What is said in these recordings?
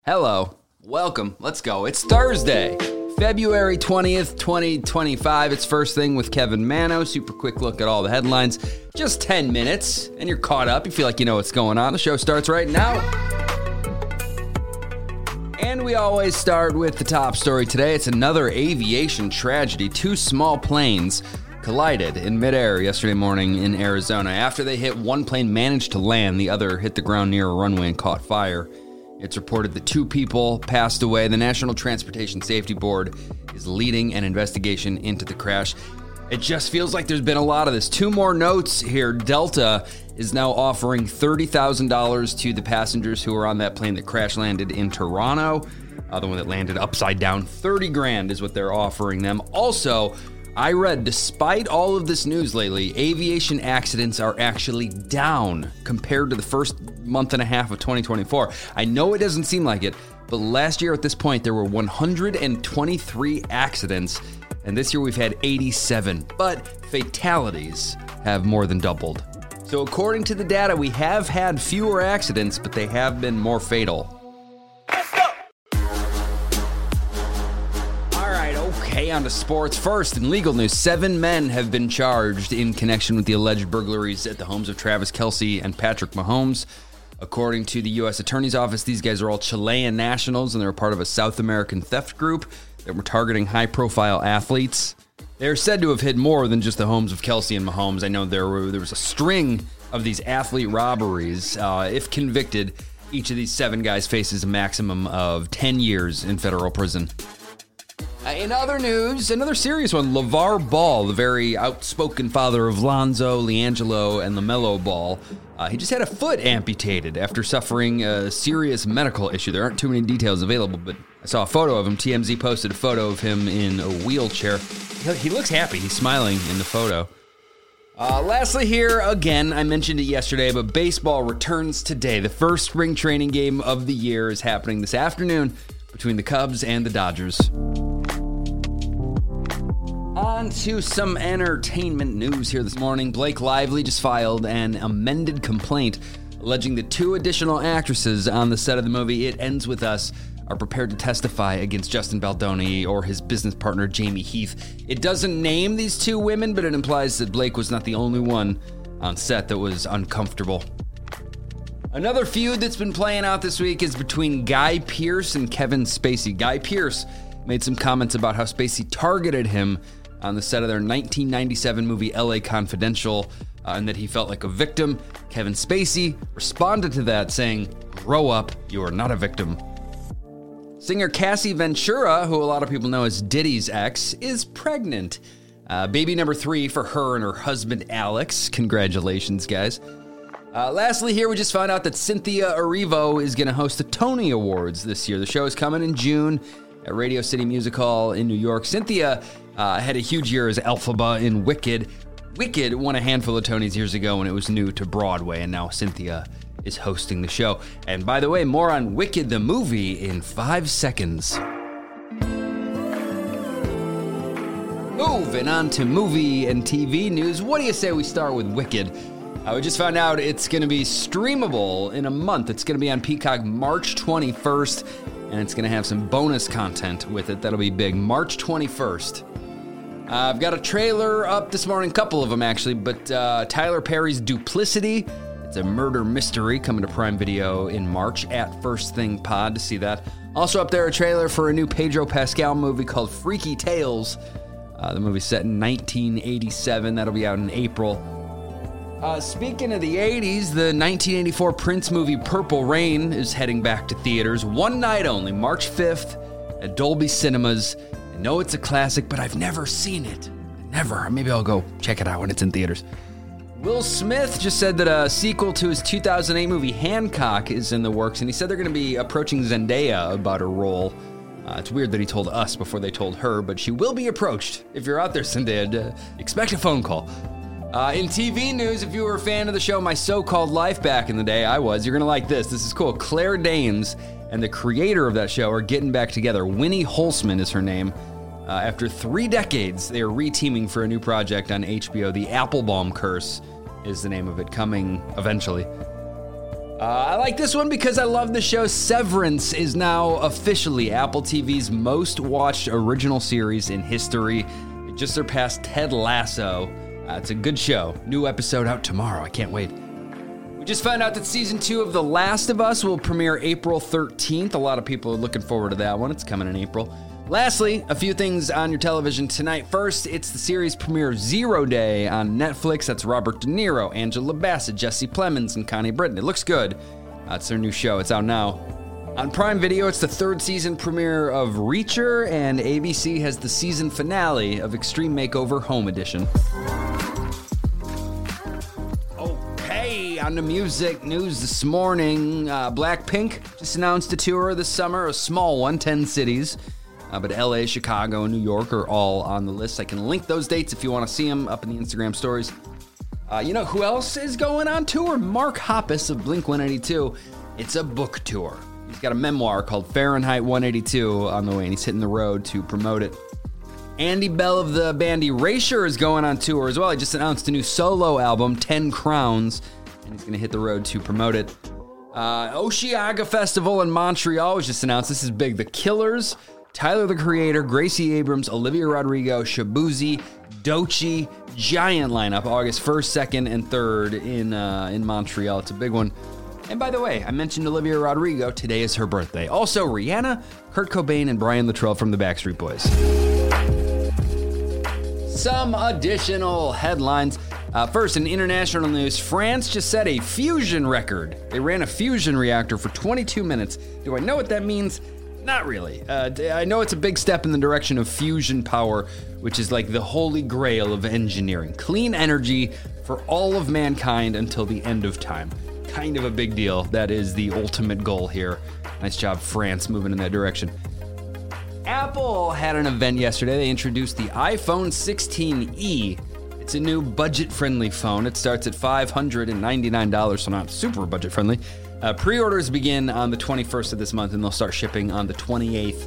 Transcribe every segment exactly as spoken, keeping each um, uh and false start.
Hello, welcome, let's go. It's Thursday, February twentieth, twenty twenty-five. It's First Thing with Kevin Mano. Super quick look at all the headlines. Just ten minutes, and you're caught up. You feel like you know what's going on. The show starts right now. And we always start with the top story today. It's another aviation tragedy. Two small planes collided in midair yesterday morning in Arizona. After they hit, one plane managed to land. The other hit the ground near a runway and caught fire. It's reported that two people passed away. The National Transportation Safety Board is leading an investigation into the crash. It just feels like there's been a lot of this. Two more notes here. Delta is now offering thirty thousand dollars to the passengers who were on that plane that crash landed in Toronto. Uh, the one that landed upside down, thirty grand is what they're offering them. Also, I read, despite all of this news lately, aviation accidents are actually down compared to the first month and a half of twenty twenty-four. I know it doesn't seem like it, but last year at this point, there were one hundred twenty-three accidents, and this year we've had eighty-seven, but fatalities have more than doubled. So according to the data, we have had fewer accidents, but they have been more fatal. Hey, on to sports. First, in legal news, seven men have been charged in connection with the alleged burglaries at the homes of Travis Kelce and Patrick Mahomes. According to the U S Attorney's Office, these guys are all Chilean nationals, and they're part of a South American theft group that were targeting high-profile athletes. They're said to have hit more than just the homes of Kelce and Mahomes. I know there were there was a string of these athlete robberies. Uh, if convicted, each of these seven guys faces a maximum of ten years in federal prison. Uh, in other news, another serious one, LeVar Ball, the very outspoken father of Lonzo, LiAngelo, and LaMelo Ball. Uh, he just had a foot amputated after suffering a serious medical issue. There aren't too many details available, but I saw a photo of him. T M Z posted a photo of him in a wheelchair. He, he looks happy. He's smiling in the photo. Uh, lastly here, again, I mentioned it yesterday, but baseball returns today. The first spring training game of the year is happening this afternoon between the Cubs and the Dodgers. On to some entertainment news here this morning. Blake Lively just filed an amended complaint alleging that two additional actresses on the set of the movie It Ends With Us are prepared to testify against Justin Baldoni or his business partner Jamie Heath. It doesn't name these two women, but it implies that Blake was not the only one on set that was uncomfortable. Another feud that's been playing out this week is between Guy Pearce and Kevin Spacey. Guy Pearce made some comments about how Spacey targeted him on the set of their nineteen ninety-seven movie L A Confidential, uh, and that he felt like a victim. Kevin Spacey responded to that saying, "Grow up, you are not a victim." Singer Cassie Ventura, who a lot of people know as Diddy's ex, is pregnant. Uh, baby number three for her and her husband Alex. Congratulations, guys. Uh, lastly here, we just found out that Cynthia Erivo is going to host the Tony Awards this year. The show is coming in June at Radio City Music Hall in New York. Cynthia uh, had a huge year as Elphaba in Wicked. Wicked won a handful of Tonys years ago when it was new to Broadway, and now Cynthia is hosting the show. And by the way, more on Wicked the movie in five seconds. Moving on to movie and T V news. What do you say we start with Wicked? Uh, we just found out it's going to be streamable in a month. It's going to be on Peacock March twenty-first, and it's going to have some bonus content with it. That'll be big. March twenty-first. Uh, I've got a trailer up this morning, a couple of them actually, but uh, Tyler Perry's Duplicity. It's a murder mystery coming to Prime Video in March at First Thing Pod to see that. Also up there, a trailer for a new Pedro Pascal movie called Freaky Tales. Uh, the movie's set in nineteen eighty-seven. That'll be out in April. Uh, speaking of the eighties, the nineteen eighty-four Prince movie Purple Rain is heading back to theaters. One night only, March fifth at Dolby Cinemas. I know it's a classic, but I've never seen it. Never. Maybe I'll go check it out when it's in theaters. Will Smith just said that a sequel to his two thousand eight movie Hancock is in the works, and he said they're going to be approaching Zendaya about a role. Uh, it's weird that he told us before they told her, but she will be approached. If you're out there, Zendaya, expect a phone call. Uh, in T V news, if you were a fan of the show My So-Called Life back in the day, I was, you're going to like this. This is cool. Claire Danes and the creator of that show are getting back together. Winnie Holzman is her name. Uh, after three decades, they are re-teaming for a new project on H B O. The Applebaum Curse is the name of it, coming eventually. Uh, I like this one because I love the show. Severance is now officially Apple T V's most watched original series in history. It just surpassed Ted Lasso. Uh, it's a good show. New episode out tomorrow. I can't wait. We just found out that season two of The Last of Us will premiere April thirteenth. A lot of people are looking forward to that one. It's coming in April. Lastly, a few things on your television tonight. First, it's the series premiere Zero Day on Netflix. That's Robert De Niro, Angela Bassett, Jesse Plemons, and Connie Britton. It looks good. Uh, it's their new show. It's out now. On Prime Video, it's the third season premiere of Reacher, and A B C has the season finale of Extreme Makeover Home Edition. Okay, on the music news this morning. Uh, Blackpink just announced a tour this summer, a small one, ten cities. Uh, but L A, Chicago, and New York are all on the list. I can link those dates if you want to see them up in the Instagram stories. Uh, you know who else is going on tour? Mark Hoppus of Blink one eighty-two. It's a book tour. He's got a memoir called Fahrenheit one eighty-two on the way, and he's hitting the road to promote it. Andy Bell of the band Erasure is going on tour as well. He just announced a new solo album, Ten Crowns, and he's going to hit the road to promote it. Uh, Osheaga Festival in Montreal was just announced. This is big. The Killers, Tyler, the Creator, Gracie Abrams, Olivia Rodrigo, Shabuzi, Doechii, giant lineup, August first, second, and third in uh, in Montreal. It's a big one. And by the way, I mentioned Olivia Rodrigo. Today is her birthday. Also, Rihanna, Kurt Cobain, and Brian Luttrell from the Backstreet Boys. Some additional headlines. Uh, first, in international news, France just set a fusion record. They ran a fusion reactor for twenty-two minutes. Do I know what that means? Not really. Uh, I know it's a big step in the direction of fusion power, which is like the holy grail of engineering. Clean energy for all of mankind until the end of time. Kind of a big deal. That is the ultimate goal here. Nice job, France, moving in that direction. Apple had an event yesterday. They introduced the iPhone sixteen E. It's a new budget-friendly phone. It starts at five hundred ninety-nine dollars, so not super budget-friendly. Uh, pre-orders begin on the twenty-first of this month, and they'll start shipping on the twenty-eighth.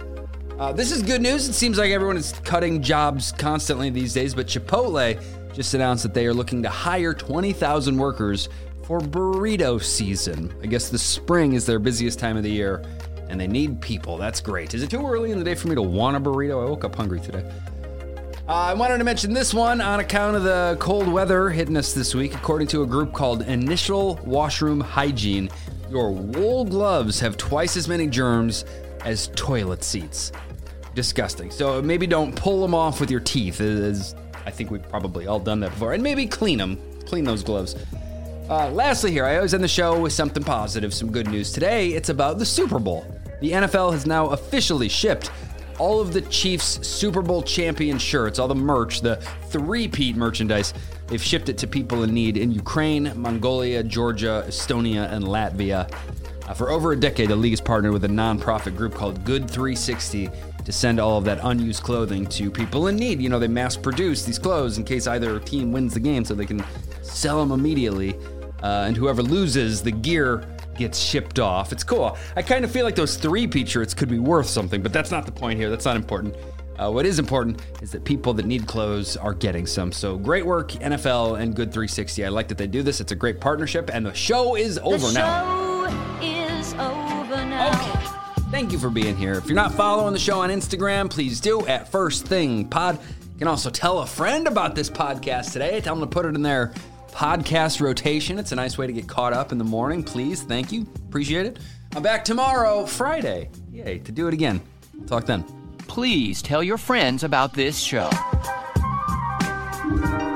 Uh, this is good news. It seems like everyone is cutting jobs constantly these days, but Chipotle just announced that they are looking to hire twenty thousand workers for burrito season. I guess the spring is their busiest time of the year, and they need people. That's great. Is it too early in the day for me to want a burrito? I woke up hungry today. Uh, I wanted to mention this one on account of the cold weather hitting us this week. According to a group called Initial Washroom Hygiene, your wool gloves have twice as many germs as toilet seats. Disgusting. So maybe don't pull them off with your teeth, as I think we've probably all done that before. And maybe clean them. Clean those gloves. Uh, lastly here, I always end the show with something positive, some good news. Today, it's about the Super Bowl. The N F L has now officially shipped all of the Chiefs Super Bowl champion shirts, all the merch, the three-peat merchandise. They've shipped it to people in need in Ukraine, Mongolia, Georgia, Estonia, and Latvia. Uh, for over a decade, the league has partnered with a nonprofit group called Good three sixty to send all of that unused clothing to people in need. You know, they mass produce these clothes in case either team wins the game so they can sell them immediately. Uh, and whoever loses, the gear gets shipped off. It's cool. I kind of feel like those three-peat shirts could be worth something, but that's not the point here. That's not important. Uh, what is important is that people that need clothes are getting some. So great work, N F L and Good three sixty. I like that they do this. It's a great partnership, and the show is over now. The show is over now. Okay. Thank you for being here. If you're not following the show on Instagram, please do at First Thing Pod. You can also tell a friend about this podcast today. Tell them to put it in their podcast rotation. It's a nice way to get caught up in the morning. Please, thank you. Appreciate it. I'm back tomorrow, Friday. Yay, to do it again. Talk then. Please tell your friends about this show.